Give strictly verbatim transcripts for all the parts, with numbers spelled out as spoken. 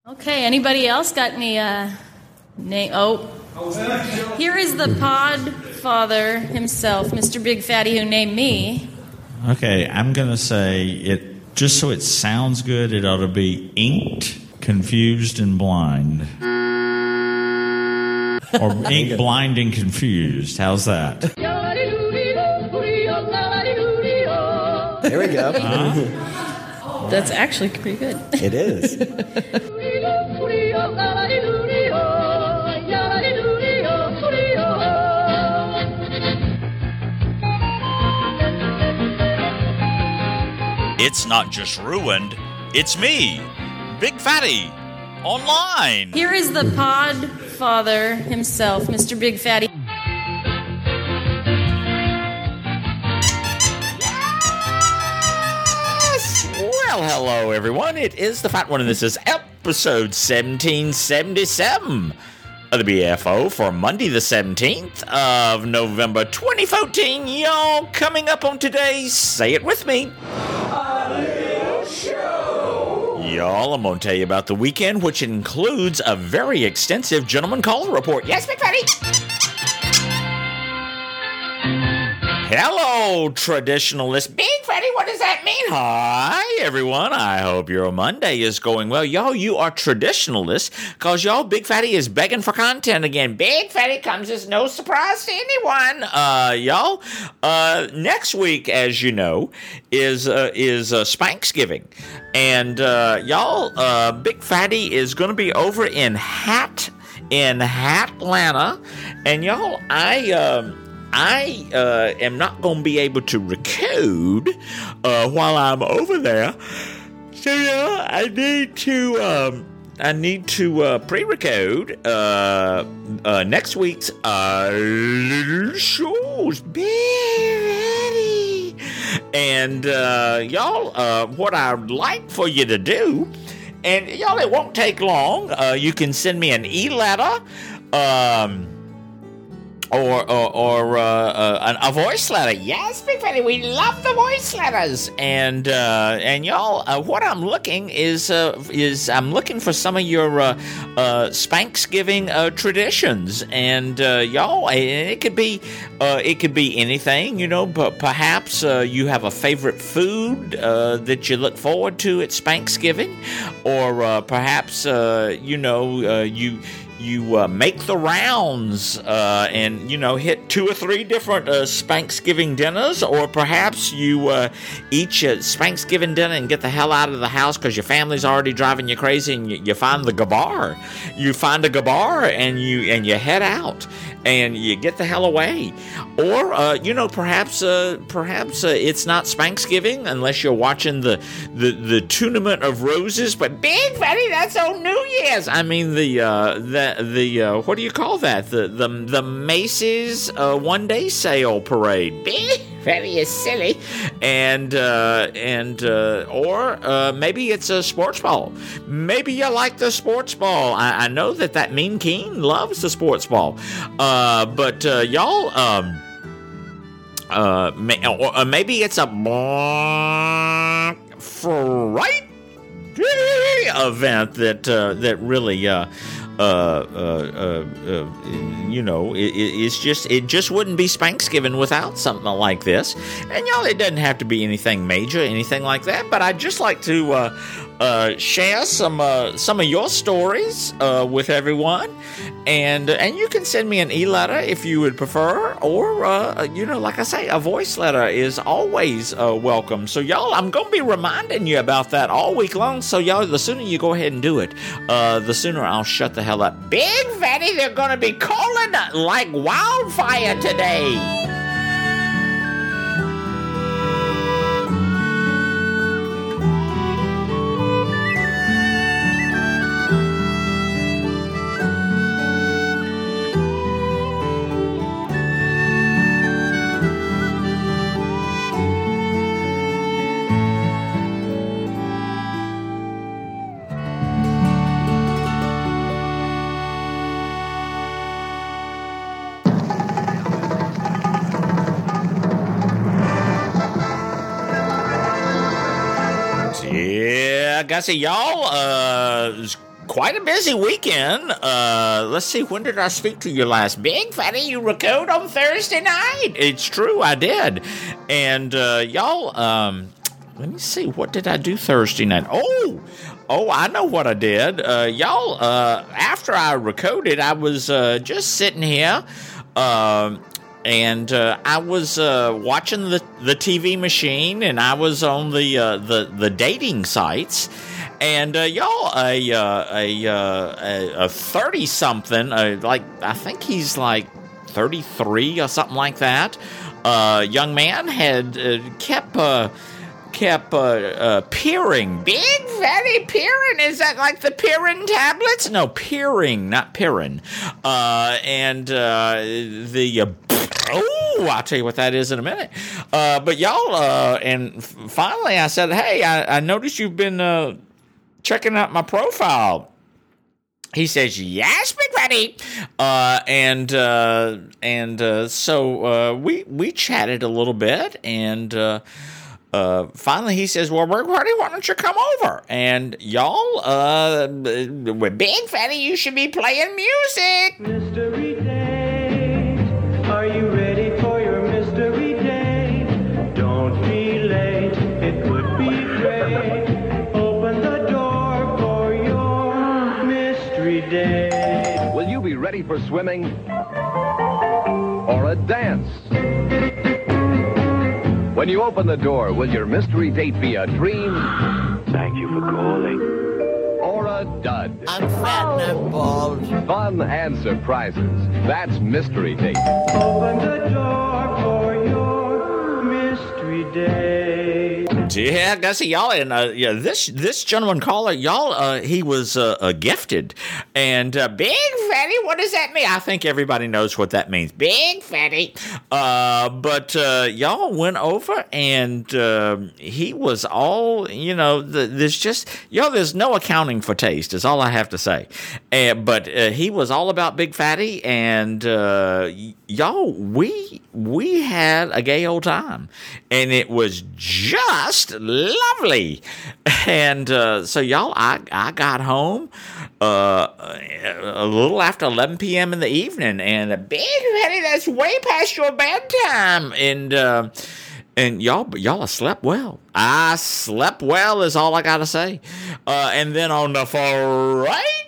Okay, anybody else got any uh, name? Oh, here is the pod father himself, Mister Big Fatty, who named me. Okay, I'm going to say it, just so it sounds good, it ought to be inked, confused, and blind. Or ink, blind, and confused. How's that? There we go. Uh-huh. That's actually pretty good. It is. It's not just ruined, it's me, Big Fatty, online. Here is the pod father himself, Mister Big Fatty. Yes! Well, hello, everyone. It is the Fat One, and this is episode seventeen seventy-seven of the B F O for Monday the seventeenth of November twenty fourteen. Y'all, coming up on today's Say It With Me. Y'all, I'm going to tell you about the weekend, which includes a very extensive gentleman caller report. Yes, Big Fatty? Hello, traditionalist. Big Fatty, what does that mean? Hi, everyone. I hope your Monday is going well. Y'all, you are traditionalists because y'all, Big Fatty is begging for content again. Big Fatty comes as no surprise to anyone. Uh, y'all, uh, next week, as you know, is uh, is uh, Spanksgiving. And uh, y'all, uh, Big Fatty is going to be over in Hat, in Hatlanta. And y'all, I... Um, I uh, am not going to be able to record uh, while I'm over there, so yeah, I need to um, I need to uh, pre-record uh, uh, next week's uh, little shows. Be ready, and uh, y'all, uh, what I'd like for you to do, and y'all, it won't take long. Uh, you can send me an e-letter. Um, Or or, or uh, uh, a voice letter. Yes, Big Fatty, we love the voice letters. And uh, and y'all, uh, what I'm looking is uh, is I'm looking for some of your uh, uh, Spanksgiving uh, traditions. And uh, y'all, it could be uh, it could be anything, you know. But perhaps uh, you have a favorite food uh, that you look forward to at Spanksgiving, or uh, perhaps uh, you know uh, you. You uh, make the rounds uh, and, you know, hit two or three different uh, Spanksgiving dinners, or perhaps you uh, eat your Spanksgiving dinner and get the hell out of the house because your family's already driving you crazy, and you, you find the gabar. You find a gabar and you and you head out and you get the hell away. Or, uh, you know, perhaps uh, perhaps uh, it's not Spanksgiving unless you're watching the, the, the Tournament of Roses, but Big Fatty, that's on New Year's. I mean, the... Uh, the The uh, what do you call that? The the the Macy's uh, one day sale parade. Big Fatty is silly, and uh, and uh, or uh, maybe it's a sports ball. Maybe you like the sports ball. I, I know that that Mean Keen loves the sports ball, uh, but uh, y'all. Um, uh, may, or, or maybe it's a Black Friday event that uh, that really. Uh, Uh, uh, uh, uh, you know, it, it's just it just wouldn't be Spanksgiving without something like this. And y'all, it doesn't have to be anything major, anything like that. But I'd just like to uh, uh, share some uh, some of your stories uh, with everyone, and and you can send me an e-letter if you would prefer, or uh, you know, like I say, a voice letter is always uh, welcome. So y'all, I'm gonna be reminding you about that all week long. So y'all, the sooner you go ahead and do it, uh, the sooner I'll shut the hell up. Big Fatty, they're gonna be calling like wildfire today. Yeah, I gotta say, y'all, uh, quite a busy weekend. Uh, let's see, when did I speak to you last? Big Fatty, you recorded on Thursday night. It's true, I did. And uh, y'all, um, let me see, what did I do Thursday night? Oh, oh, I know what I did. Uh, y'all, uh, after I recorded, I was uh, just sitting here. Uh, And uh, I was uh, watching the, the T V machine, and I was on the uh, the, the dating sites, and uh, y'all, a uh, a uh, a thirty something, uh, like I think he's like thirty three or something like that. Uh, young man had uh, kept. Uh, kept uh, uh, peering. Big Fatty peering? Is that like the peering tablets? No, peering, not peering. Uh, and uh, the... Uh, oh, I'll tell you what that is in a minute. Uh, but y'all, uh, and f- finally I said, hey, I, I noticed you've been uh, checking out my profile. He says, yes, Big Fatty. Uh, and uh, and uh, so uh, we, we chatted a little bit, and... Uh, Uh, finally, he says, well, Big Fatty, why don't you come over? And y'all, uh, with Big Fatty, you should be playing music. Mystery date, are you ready for your mystery date? Don't be late, it would be great. Open the door for your mystery date. Will you be ready for swimming or a dance? When you open the door, will your mystery date be a dream? Thank you for calling. Or a dud? I'm fat and I'm bald. Fun and surprises. That's Mystery Date. Open the door for your mystery date. Yeah, guys, y'all, and uh, yeah, this this gentleman caller, y'all, uh, he was uh, uh, gifted, and uh, Big Fatty, what does that mean? I think everybody knows what that means, Big Fatty. Uh, but uh, y'all went over, and uh, he was all, you know, the, there's just y'all, there's no accounting for taste, is all I have to say. And but uh, he was all about Big Fatty, and uh, y- y'all, we we had a gay old time, and it was just lovely. And uh, so y'all, I, I got home uh, a little after eleven p.m. in the evening, and a Big Fatty, that's way past your bedtime. And uh, and y'all, y'all slept well. I slept well is all I gotta say. Uh, and then on the Friday,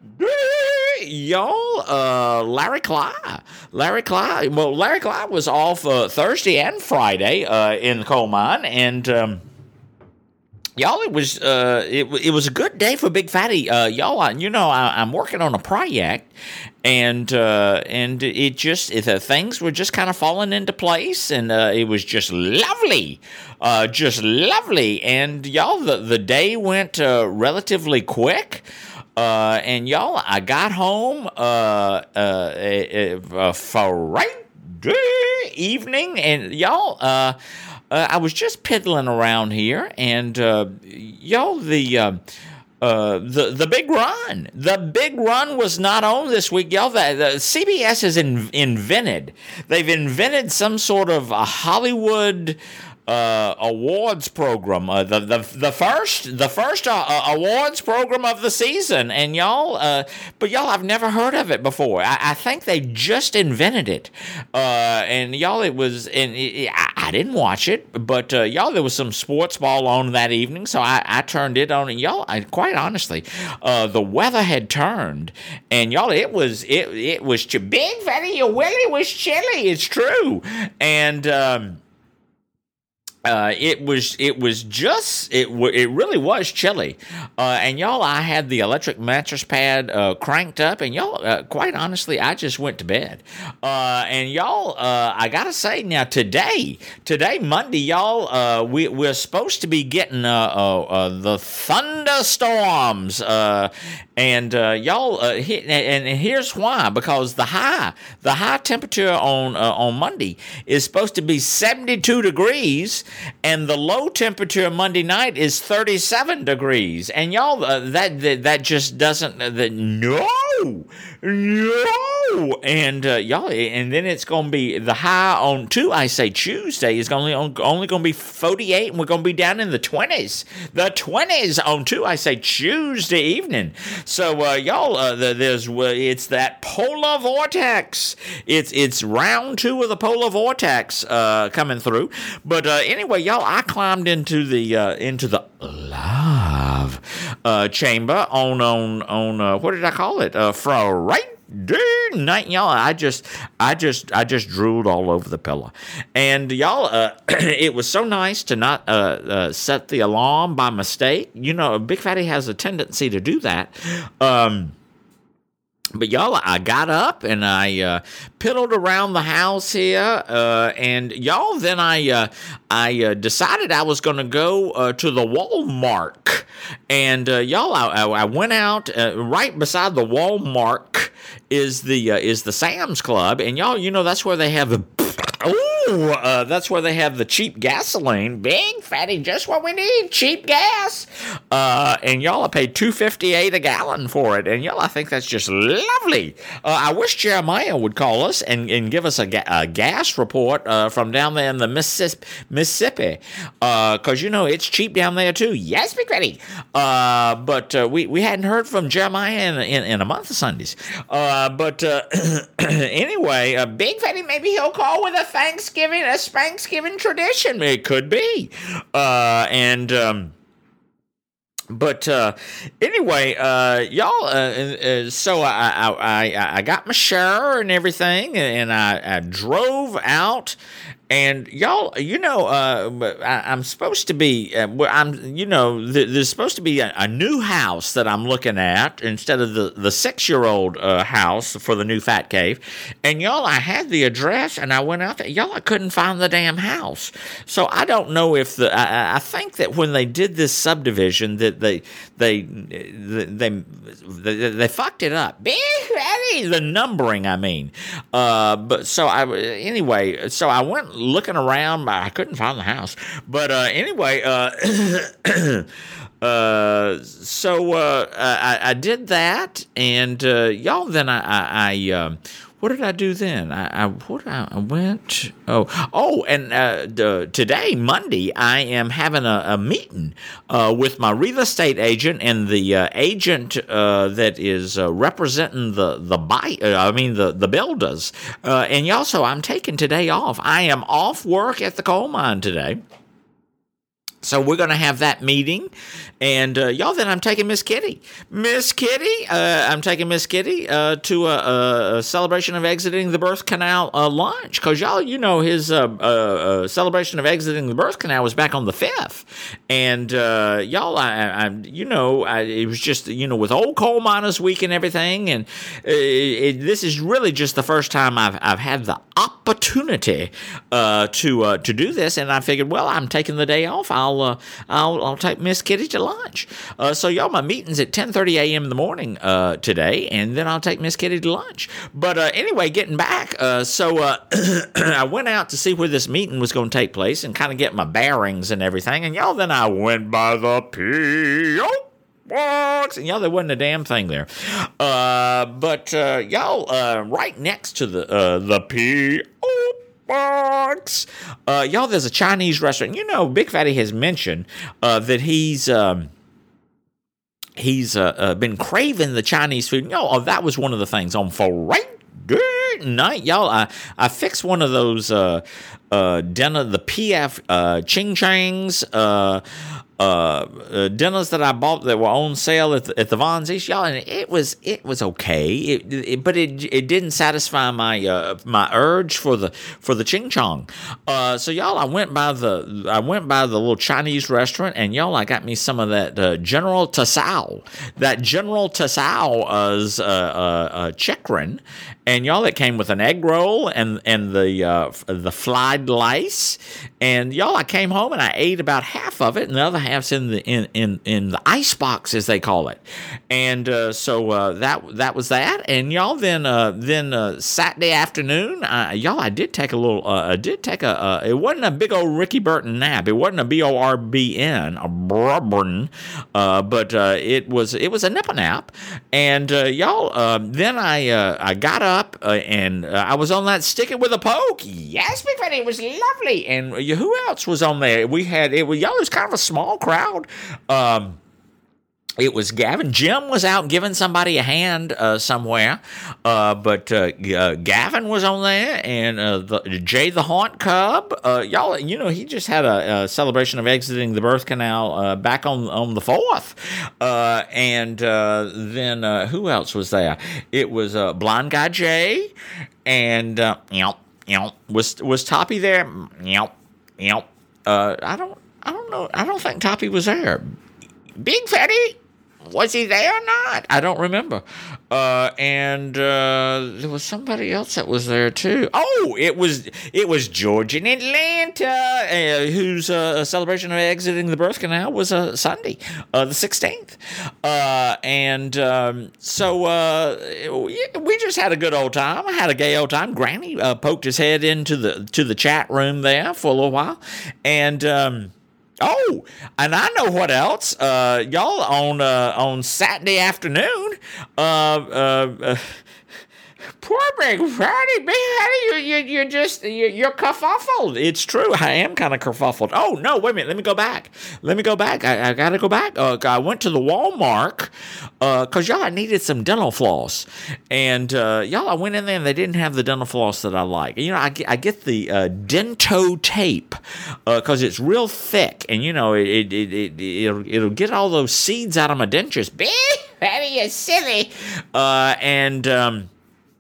y'all, uh, Larry Clyde. Larry Clyde. Well, Larry Clyde was off uh, Thursday and Friday uh, in the coal mine, and um, y'all, it was uh, it it was a good day for Big Fatty. Uh, y'all, I, you know, I, I'm working on a project, and uh, and it just it, uh, things were just kind of falling into place, and uh, it was just lovely, uh, just lovely. And y'all, the the day went uh, relatively quick. Uh, and y'all, I got home uh, uh, uh, Friday evening, and y'all, uh, uh, I was just piddling around here, and uh, y'all, the uh, uh, the the big run, the big run was not on this week, y'all. The, the C B S has in, invented, they've invented some sort of a Hollywood. Uh, awards program, uh, the the the first the first uh, uh, awards program of the season, and y'all, uh, but y'all, I've never heard of it before. I, I think they just invented it, uh, and y'all, it was, and it, I, I didn't watch it, but uh, y'all, there was some sports ball on that evening, so I, I turned it on, and y'all, I, quite honestly, uh, the weather had turned, and y'all, it was it it was ch- Big Fatty, your willy was chilly. It's true, and. Um, Uh, it was it was just it w- it really was chilly, uh, and y'all, I had the electric mattress pad uh, cranked up, and y'all, uh, quite honestly, I just went to bed, uh, and y'all, uh, I gotta say now today, today Monday, y'all, uh, we we're supposed to be getting uh, uh, uh, the thunderstorms, uh, and uh, y'all, uh, he, and, and here's why, because the high the high temperature on uh, on Monday is supposed to be seventy-two degrees. And the low temperature Monday night is thirty-seven degrees. And y'all, uh, that, that that just doesn't, uh, that, no, no, Oh, and uh, y'all, and then it's gonna be the high on two. I say Tuesday is only only gonna be forty-eight, and we're gonna be down in the twenties. The twenties on two. I say Tuesday evening. So uh, y'all, uh, the, there's uh, it's that polar vortex. It's it's round two of the polar vortex uh, coming through. But uh, anyway, y'all, I climbed into the uh, into the live uh, chamber on on on uh, what did I call it? Uh, Friday night, y'all. I just I just I just drooled all over the pillow, and y'all, uh, it was so nice to not uh, uh, set the alarm by mistake. You know, Big Fatty has a tendency to do that. Um, But y'all, I got up and I uh, piddled around the house here, uh, and y'all, then I uh, I uh, decided I was going to go uh, to the Walmart, and uh, y'all, I, I went out uh, right beside the Walmart is the uh, is the Sam's Club, and y'all, you know that's where they have the. Ooh, uh, that's where they have the cheap gasoline. Big Fatty, just what we need, cheap gas. Uh, and y'all, I paid two fifty-eight a gallon for it. And y'all, I think that's just lovely. Uh, I wish Jeremiah would call us and, and give us a, ga- a gas report uh, from down there in the Mississippi, Mississippi, because uh, you know it's cheap down there too. Yes, Big Fatty. Uh, but uh, we we hadn't heard from Jeremiah in in, in a month of Sundays. Uh, but uh, anyway, uh, Big Fatty, maybe he'll call with a Thanksgiving, a Thanksgiving tradition. It could be. Uh, and, um, but, uh, anyway, uh, y'all, uh, uh, so I, I, I, I got my shower and everything, and I, I drove out. And y'all, you know, uh, I, I'm supposed to be, uh, I'm, you know, th- there's supposed to be a, a new house that I'm looking at instead of the, the six-year-old uh, house for the new Fat Cave. And y'all, I had the address, and I went out there. Y'all, I couldn't find the damn house. So I don't know if the, I, I think that when they did this subdivision, that they, they, they, they, they, they fucked it up. Big Fatty, the numbering, I mean. Uh, but so I, anyway, so I went looking around, but I couldn't find the house. But uh, anyway, uh, uh, so uh, I, I did that, and uh, y'all. Then I, I, I uh, what did I do then? I, I what I, I went. Oh, oh, and uh, the, today, Monday, I am having a, a meeting uh, with my real estate agent and the uh, agent uh, that is uh, representing the the buy. Uh, I mean the the builders. Uh, and y'all, so I'm taking today off. I am off work at the coal mine today. So we're going to have that meeting, and uh, y'all, then I'm taking Miss Kitty. Miss Kitty, uh, I'm taking Miss Kitty uh, to a, a celebration of exiting the birth canal uh, lunch, because y'all, you know, his uh, uh, uh, celebration of exiting the birth canal was back on the fifth, and uh, y'all, I, I, you know, I, it was just, you know, with Old Coal Miners Week and everything, and it, it, this is really just the first time I've I've had the opportunity uh, to uh, to do this, and I figured, well, I'm taking the day off. I'll I'll, uh, I'll I'll take Miss Kitty to lunch. Uh, so y'all, my meeting's at ten thirty a.m. in the morning uh, today, and then I'll take Miss Kitty to lunch. But uh, anyway, getting back, uh, so uh, I went out to see where this meeting was going to take place and kind of get my bearings and everything. And y'all, then I went by the P O box, and y'all, there wasn't a damn thing there. Uh, but uh, y'all, uh, right next to the uh, the P O box, uh, y'all, there's a Chinese restaurant. You know, Big Fatty has mentioned uh, that he's um, he's uh, uh, been craving the Chinese food. You know, oh, that was one of the things on Friday night, y'all. I I fixed one of those uh, uh, dinner, the P F uh, Ching Changs. Uh, Uh, uh, dinners that I bought that were on sale at the, at the Vons East, y'all, and it was it was okay, it, it, but it it didn't satisfy my uh, my urge for the for the ching chong. Uh, so y'all, I went by the I went by the little Chinese restaurant, and y'all, I got me some of that uh, General Tsao, that General Tsao's uh, uh, uh, chikrin, and y'all, it came with an egg roll and and the uh, the fried fried lice. And y'all, I came home and I ate about half of it, and the other half's in the in in, in the ice box, as they call it. And uh, so uh, that that was that. And y'all, then uh, then uh, Saturday afternoon, uh, y'all, I did take a little. Uh, I did take a. Uh, it wasn't a big old Ricky Burton nap. It wasn't a B O R B N, a Burton, uh, but uh, it was it was a nipple nap. And uh, y'all, uh, then I uh, I got up uh, and uh, I was on that Stick It With a Poke. Yes, Big Fatty, it was lovely. And uh, who else was on there? We had it. Was, y'all, it was kind of a small crowd. Um, It was Gavin. Jim was out giving somebody a hand uh, somewhere, uh, but uh, uh, Gavin was on there, and uh, the, Jay the Haunt Cub. Uh, y'all, you know, he just had a, a celebration of exiting the birth canal uh, back on on the fourth, uh, and uh, then uh, who else was there? It was uh, Blind Guy Jay, and uh, you know, you know, was was Toppy there? You know, you know, uh, I don't, I don't know, I don't think Toppy was there. Big Fatty. Was he there or not? I don't remember. Uh, and uh, there was somebody else that was there too. Oh, it was it was George in Atlanta, uh, whose uh, celebration of exiting the birth canal was uh, Sunday, uh, the sixteenth. Uh, and um, so uh, we just had a good old time. I had a gay old time. Granny uh, poked his head into the to the chat room there for a little while, and. Um, Oh, and I know what else, uh, y'all. On uh, on Saturday afternoon, uh, uh, uh, poor Big Fatty, Big Fatty, you you you're just you're, you're kerfuffled. It's true, I am kind of kerfuffled. Oh no, wait a minute, let me go back. Let me go back. I, I gotta go back. Uh, I went to the Walmart because uh, y'all I needed some dental floss, and uh, y'all I went in there and they didn't have the dental floss that I like. You know, I get, I get the uh, Dento tape because uh, it's real thick, and you know it it, it it it'll it'll get all those seeds out of my dentures. Big Fatty, you silly. Uh, and um.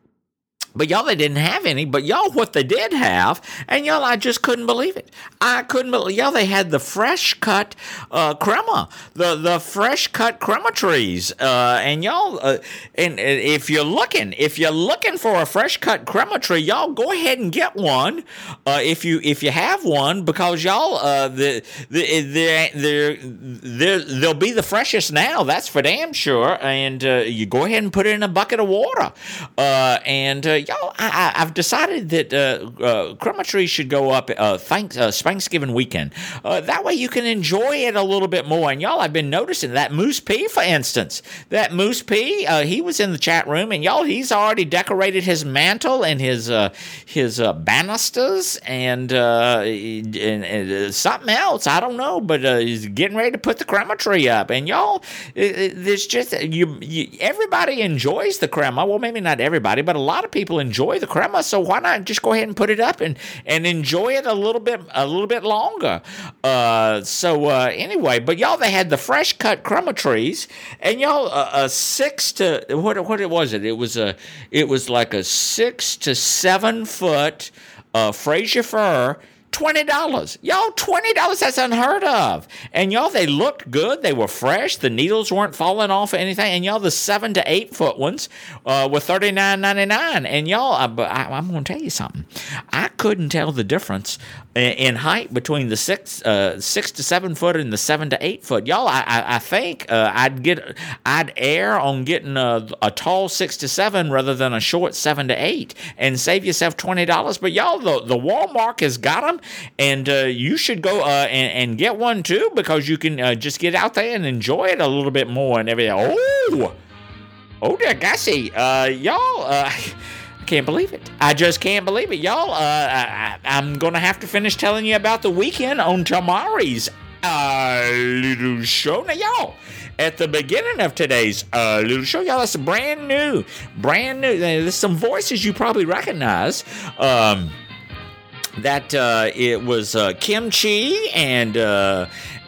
But y'all, they didn't have any. But y'all, what they did have, and y'all, I just couldn't believe it. I couldn't believe, y'all, they had the fresh cut uh, crema, the the fresh cut crema trees, uh, and y'all, uh, and, and if you're looking, if you're looking for a fresh cut crema tree, y'all go ahead and get one, uh, if you if you have one, because y'all, uh, the the they're, they're, they're, they'll be the freshest now. That's for damn sure. And uh, you go ahead and put it in a bucket of water, uh, and. Uh, Y'all, I, I've decided that uh, uh, crema trees should go up uh, thanks, uh, Thanksgiving weekend. Uh, that way you can enjoy it a little bit more. And y'all, I've been noticing that Moose P, for instance. That Moose P, uh, he was in the chat room, and y'all, he's already decorated his mantle and his uh, his uh, banisters and, uh, and, and uh, something else. I don't know, but uh, he's getting ready to put the crema tree up. And y'all, it, it, there's just you, you. Everybody enjoys the crema. Well, maybe not everybody, but a lot of people enjoy the crema, so why not just go ahead and put it up and, and enjoy it a little bit a little bit longer. Uh, so uh, anyway, but y'all, they had the fresh cut crema trees, and y'all uh, a six to what what it was it? It was a it was like a six to seven foot uh, Fraser fir. twenty dollars. Y'all, twenty dollars, that's unheard of. And y'all, they looked good. They were fresh. The needles weren't falling off or anything. And y'all, the seven to eight foot ones uh, were thirty-nine ninety-nine. And y'all, I, I, I'm going to tell you something. I couldn't tell the difference in height between the six, uh, six to seven foot and the seven to eight foot. Y'all, I, I, I think uh, I'd get, I'd err on getting a, a tall six to seven rather than a short seven to eight, and save yourself twenty dollars. But y'all, the, the Walmart has got them, and uh, you should go uh, and, and get one too, because you can uh, just get out there and enjoy it a little bit more and everything. Oh, oh, dear Gussie, uh, y'all. Uh, Can't believe it. I just can't believe it. Y'all, uh, I, I'm going to have to finish telling you about the weekend on tomorrow's uh, little show. Now, y'all, at the beginning of today's uh, little show, y'all, that's brand new. Brand new. There's some voices you probably recognize. Um, that uh, it was uh, Kim Chi and... Uh,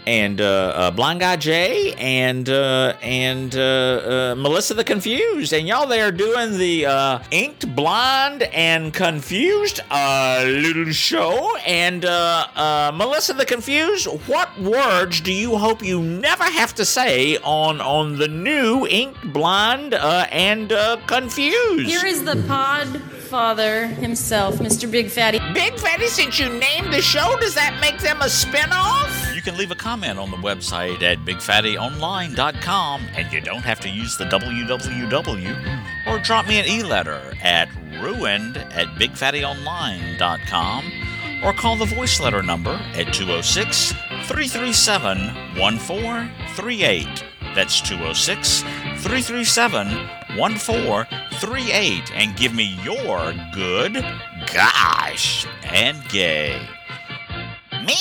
and uh, uh, Blind Guy Jay and uh, and uh, uh, Melissa the Confused, and y'all there doing the uh, Inked, Blind, and Confused uh, little show. And uh, uh, Melissa the Confused, what words do you hope you never have to say on on the new Inked, Blind, uh, and uh, Confused? Here is the pod father himself, Mister Big Fatty. Big Fatty, since you named the show, does that make them a spinoff? You can leave a comment on the website at big fatty online dot com, and you don't have to use the w w w, or drop me an e-letter at ruined at big fatty online dot com, or call the voice letter number at two oh six, three three seven, one four three eight. That's two oh six, three three seven, one four three eight, and give me your good, gosh, and gay. Me!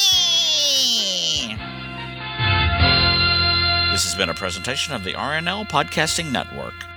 This has been a presentation of the R N L Podcasting Network.